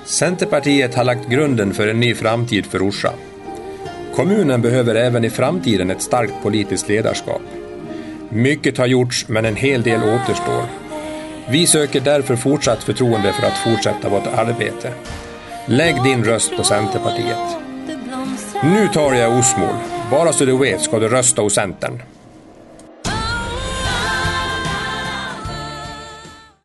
Centerpartiet har lagt grunden för en ny framtid för Orsa. Kommunen behöver även i framtiden ett starkt politiskt ledarskap. Mycket har gjorts, men en hel del återstår. Vi söker därför fortsatt förtroende för att fortsätta vårt arbete. Lägg din röst på Centerpartiet. Nu tar jag Osmål. Bara så du vet ska du rösta hos Centern.